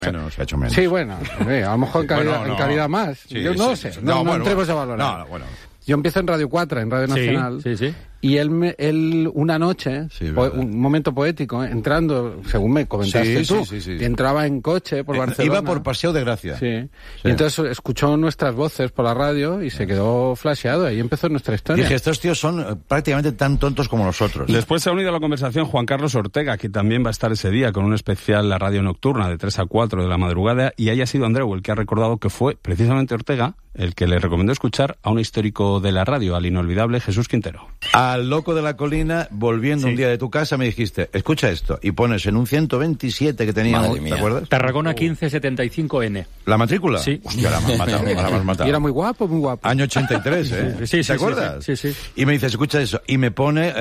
Menos, se ha hecho menos. Sí, bueno, a lo mejor en calidad más. Sí, yo no lo sí, sé, sí. no bueno, entremos a valorar. No, bueno. Yo empiezo en Radio 4, en Radio Nacional, sí. y él una noche, un momento poético, entrando, según me comentaste tú, que entraba en coche por Barcelona. Iba por Paseo de Gracia. Sí. Y entonces escuchó nuestras voces por la radio y se quedó flasheado. Ahí empezó nuestra historia. Dije, estos tíos son prácticamente tan tontos como nosotros. Después se ha unido a la conversación Juan Carlos Ortega, que también va a estar ese día con un especial La Radio Nocturna de 3 a 4 de la madrugada, y haya sido Andreu el que ha recordado que fue precisamente Ortega el que le recomendó escuchar a un histórico de la radio, al inolvidable Jesús Quintero. Al loco de la colina, volviendo un día de tu casa, me dijiste, escucha esto, y pones en un 127 que teníamos, ¿te acuerdas? Tarragona 1575N. ¿La matrícula? Sí. Hostia, la has matado. Y era muy guapo, muy guapo. Año 83, ¿eh? Sí, ¿Te acuerdas? Sí. Y me dice, escucha eso, y me pone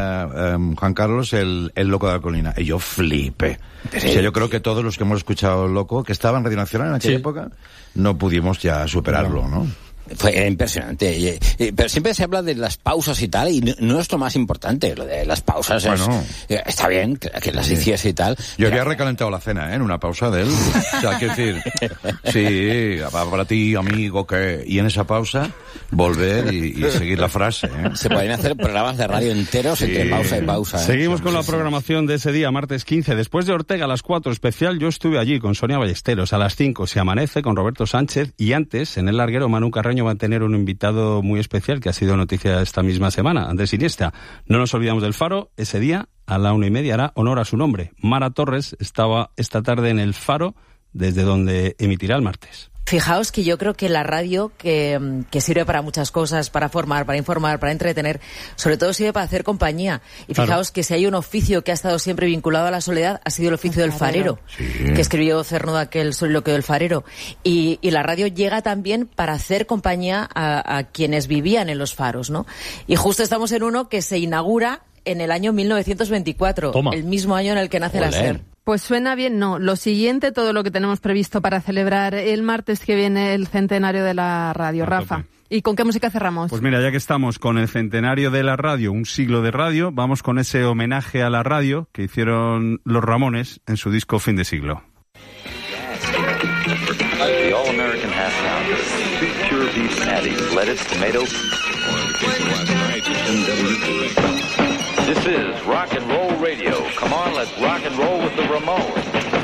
Juan Carlos el loco de la colina, y yo flipé. O sea, yo creo que todos los que hemos escuchado el loco, que estaba en Radio Nacional en aquella época, no pudimos ya superarlo, ¿no? Fue impresionante. Pero siempre se habla de las pausas y tal, y no es lo más importante. Lo de las pausas está bien que las hiciese y tal. Yo había recalentado la cena, en una pausa de él. O sea, quiero decir, sí, para ti, amigo, que... Y en esa pausa, volver y seguir la frase, ¿eh? Se podrían hacer programas de radio enteros entre pausa y pausa. Seguimos con la programación de ese día, martes 15. Después de Ortega a las 4 especial, yo estuve allí con Sonia Ballesteros. A las 5 se amanece con Roberto Sánchez, y antes, en El Larguero, Manu Carreño va a tener un invitado muy especial que ha sido noticia esta misma semana, Andrés Iniesta. No nos olvidamos del Faro. Ese día, a la 1:30, hará honor a su nombre. Mara Torres estaba esta tarde en el Faro, desde donde emitirá el martes. Fijaos que yo creo que la radio, que sirve para muchas cosas, para formar, para informar, para entretener, sobre todo sirve para hacer compañía. Y fijaos que si hay un oficio que ha estado siempre vinculado a la soledad, ha sido el oficio del farero, que escribió Cernuda aquel soliloquio del farero. Y la radio llega también para hacer compañía a quienes vivían en los faros, ¿no? Y justo estamos en uno que se inaugura en el año 1924, el mismo año en el que nace la SER. Pues suena bien, no. Lo siguiente, todo lo que tenemos previsto para celebrar el martes que viene el centenario de la radio. Rafa, ¿y con qué música cerramos? Pues mira, ya que estamos con el centenario de la radio, un siglo de radio, vamos con ese homenaje a la radio que hicieron los Ramones en su disco Fin de Siglo. The all-American half pounder, 2 pure beef patties, lettuce, tomato. This is rock and roll radio. Come on, let's rock and roll with the Ramones.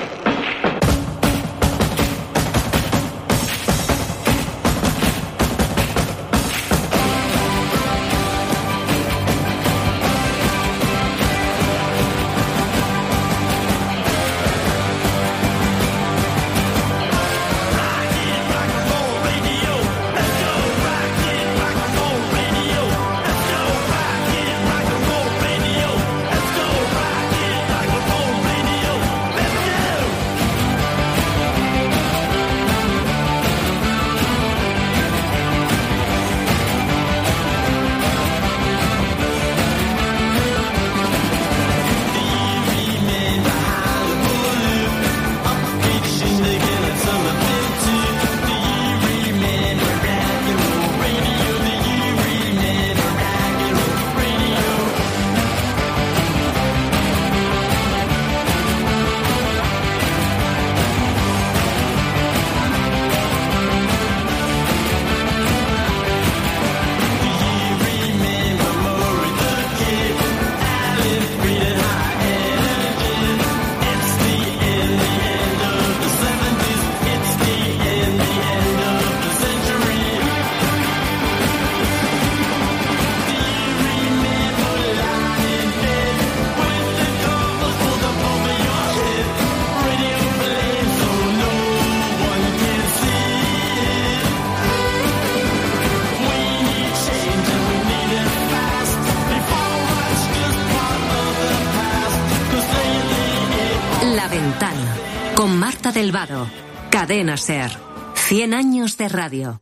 La Ventana, con Marta del Vado. Cadena SER. 100 años de radio.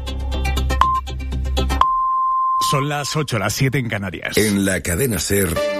Son las 8, las 7 en Canarias. En la cadena SER.